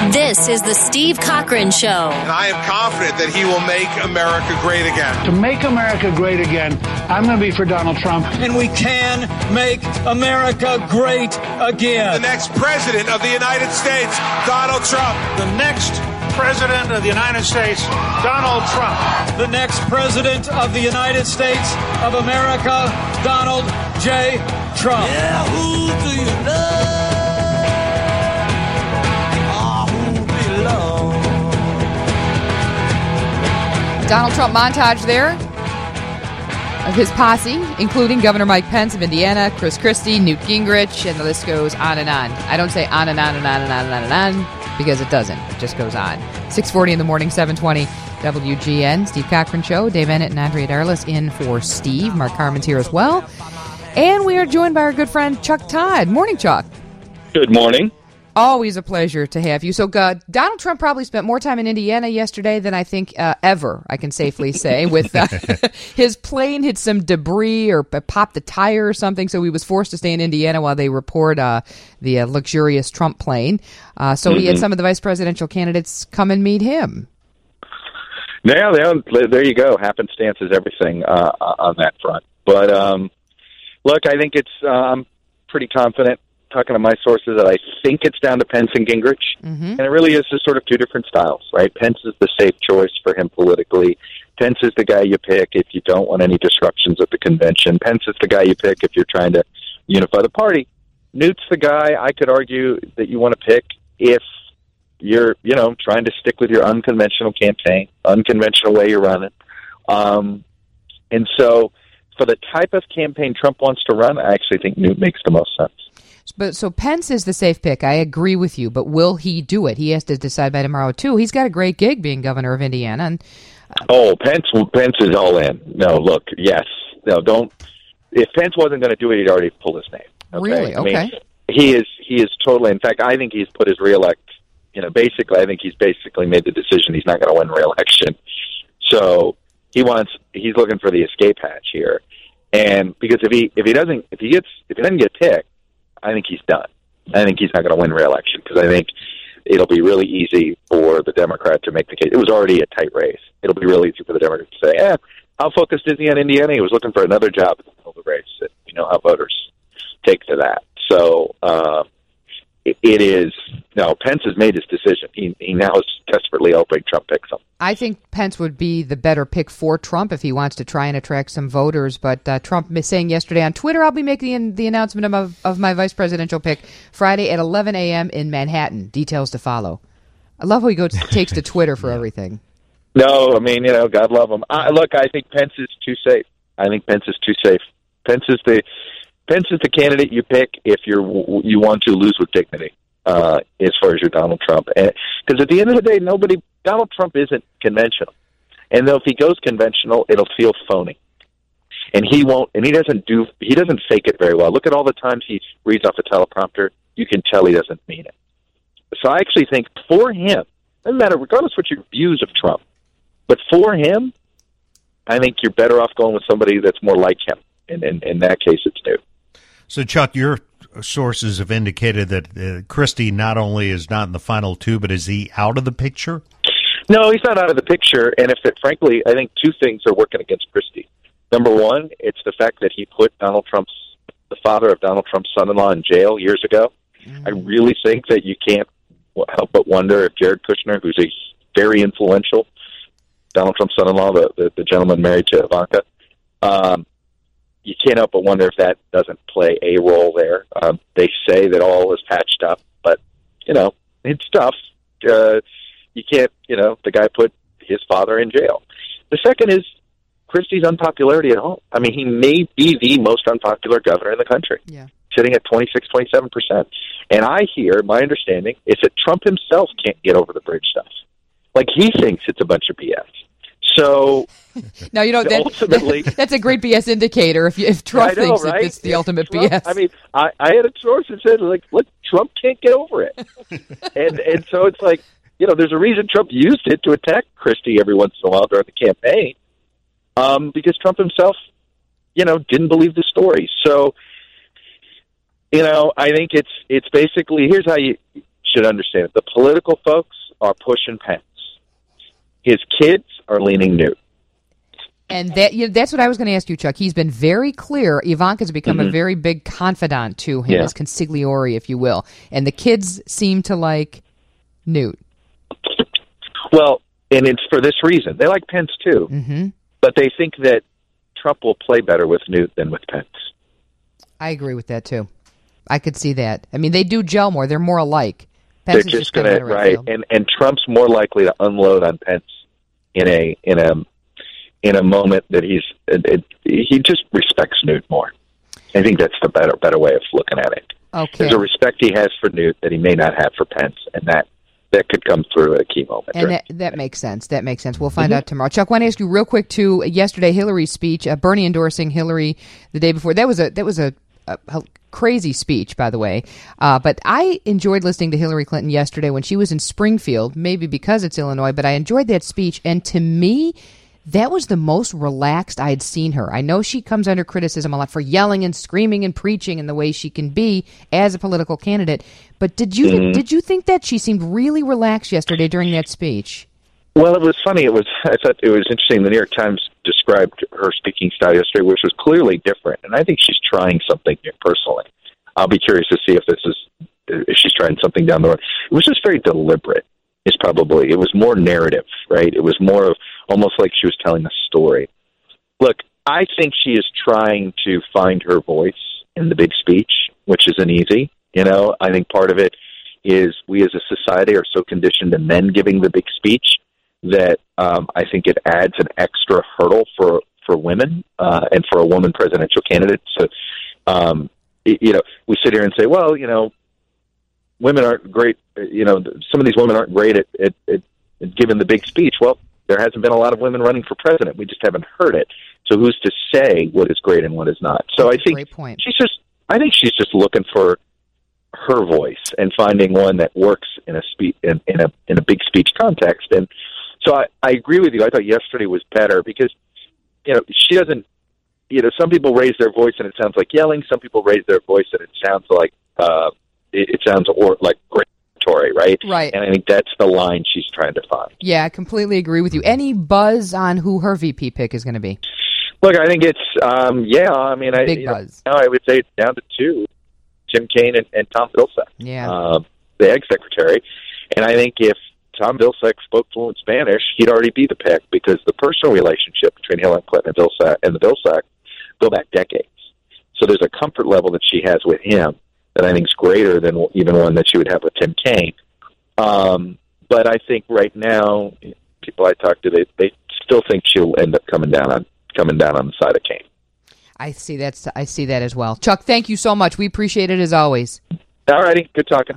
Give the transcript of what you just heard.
This is the Steve Cochran Show. And I am confident that he will make America great again. To make America great again, I'm going to be for Donald Trump. And we can make America great again. The next president of the United States, Donald Trump. The next president of the United States, Donald Trump. The next president of the United States of America, Donald J. Trump. Yeah, who do you love? Donald Trump montage there of his posse, including Governor Mike Pence of Indiana, Chris Christie, Newt Gingrich, and the list goes on and on. I don't say on and on and on and on and on and on because it doesn't. It just goes on. 6:40 in the morning, 720 WGN. Steve Cochran Show. Dave Ennett and Andrea Darlis in for Steve. Mark Carmen's here as well. And we are joined by our good friend Chuck Todd. Morning, Chuck. Good morning. Always a pleasure to have you. So Donald Trump probably spent more time in Indiana yesterday than I think ever, I can safely say, with his plane hit some debris or popped the tire or something, so he was forced to stay in Indiana while they report the luxurious Trump plane. So he had some of the vice presidential candidates come and meet him. Yeah, there you go. Happenstance is everything on that front. But look, I think I'm pretty confident, talking to my sources, that I think it's down to Pence and Gingrich. Mm-hmm. And it really is just sort of two different styles, right? Pence is the safe choice for him politically. Pence is the guy you pick if you don't want any disruptions at the convention. Pence is the guy you pick if you're trying to unify the party. Newt's the guy I could argue that you want to pick if you're, trying to stick with your unconventional campaign, unconventional way you're running. And so for the type of campaign Trump wants to run, I actually think Newt makes the most sense. But so Pence is the safe pick. I agree with you, but will he do it? He has to decide by tomorrow too. He's got a great gig being governor of Indiana. And Pence is all in. No, look, yes, no, don't. If Pence wasn't going to do it, he'd already pull his name. Okay? Really? Okay. I mean, he is totally. In fact, I think he's put his reelect. Basically, I think he's basically made the decision he's not going to win re-election. So he's looking for the escape hatch here, and because if he doesn't get picked, I think he's done. I think he's not going to win re-election because I think it'll be really easy for the Democrat to make the case. It was already a tight race. It'll be really easy for the Democrat to say, how focused is he on Indiana? He was looking for another job in the middle of the race. And you know how voters take to that. So it is. No, Pence has made his decision. He now is desperately hoping Trump picks him. I think Pence would be the better pick for Trump if he wants to try and attract some voters. But Trump is saying yesterday on Twitter, I'll be making the announcement of my vice presidential pick Friday at 11 a.m. in Manhattan. Details to follow. I love how he takes to Twitter for everything. No, I mean, God love him. Look, I think Pence is too safe. Pence is the candidate you pick if you want to lose with dignity. As far as your Donald Trump, because at the end of the day, Donald Trump isn't conventional, and though if he goes conventional, it'll feel phony, and he won't, and he doesn't fake it very well. Look at all the times he reads off the teleprompter; you can tell he doesn't mean it. So I actually think for him, doesn't matter regardless what your views of Trump, but for him, I think you're better off going with somebody that's more like him, and in that case, it's Newt. So Chuck, your sources have indicated that Christie not only is not in the final two, but is he out of the picture? No, he's not out of the picture. And frankly, I think two things are working against Christie. Number one, it's the fact that he put the father of Donald Trump's son-in-law in jail years ago. I really think that you can't help but wonder if Jared Kushner, who's a very influential Donald Trump's son-in-law, the gentleman married to Ivanka, you can't help but wonder if that doesn't play a role there. They say that all is patched up, but, it's tough. You can't, the guy put his father in jail. The second is Christie's unpopularity at home. I mean, he may be the most unpopular governor in the country, sitting at 26, 27%. And my understanding is that Trump himself can't get over the bridge stuff. Like, he thinks it's a bunch of BS. So now ultimately, that's a great BS indicator. If Trump thinks that it's the ultimate Trump, BS. I mean, I had a source that said, look, Trump can't get over it, and so it's like, there's a reason Trump used it to attack Christie every once in a while during the campaign, because Trump himself, didn't believe the story. So, I think it's basically, here's how you you to understand it. The political folks are pushing Pence. His kids are leaning Newt. And that's what I was going to ask you, Chuck. He's been very clear. Ivanka's become a very big confidant to him, as consigliere, if you will. And the kids seem to like Newt. Well, and it's for this reason. They like Pence, too. But they think that Trump will play better with Newt than with Pence. I agree with that, too. I could see that. I mean, they do gel more. They're more alike. Pence They're just going to, right. And Trump's more likely to unload on Pence in a moment that he just respects Newt more. I think that's the better way of looking at it. Okay. There's a respect he has for Newt that he may not have for Pence, and that could come through at a key moment. And that makes sense. That makes sense. We'll find out tomorrow. Chuck, I want to ask you real quick, too, yesterday, Hillary's speech, Bernie endorsing Hillary the day before. That was a crazy speech, by the way. But I enjoyed listening to Hillary Clinton yesterday when she was in Springfield, maybe because it's Illinois, but I enjoyed that speech. And to me, that was the most relaxed I had seen her. I know she comes under criticism a lot for yelling and screaming and preaching in the way she can be as a political candidate. But did you think that she seemed really relaxed yesterday during that speech? Well, it was funny. I thought it was interesting. The New York Times described her speaking style yesterday, which was clearly different. And I think she's trying something new personally. I'll be curious to see if she's trying something down the road. It was just very deliberate. It was more narrative, right? It was more of almost like she was telling a story. Look, I think she is trying to find her voice in the big speech, which isn't easy. I think part of it is we as a society are so conditioned to men giving the big speech that I think it adds an extra hurdle for women and for a woman presidential candidate. So, we sit here and say, well, women aren't great. Some of these women aren't great at giving the big speech. Well, there hasn't been a lot of women running for president. We just haven't heard it. So who's to say what is great and what is not? So That's I think great point. she's just looking for her voice and finding one that works in a big speech context. And so I agree with you. I thought yesterday was better because she doesn't. Some people raise their voice and it sounds like yelling. Some people raise their voice and it sounds like like oratory, right? Right. And I think that's the line she's trying to find. Yeah, I completely agree with you. Any buzz on who her VP pick is going to be? Look, I think it's big buzz. I would say it's down to two: Tim Kaine and Tom Vilsack. Yeah. The Ag Secretary. And I think if Tom Vilsack spoke fluent Spanish, he'd already be the pick because the personal relationship between Hillary Clinton and the Vilsack go back decades. So there's a comfort level that she has with him that I think is greater than even one that she would have with Tim Kaine. But I think right now, people I talk to, they still think she'll end up coming down on the side of Kaine. I see that as well. Chuck, thank you so much. We appreciate it as always. All righty. Good talking.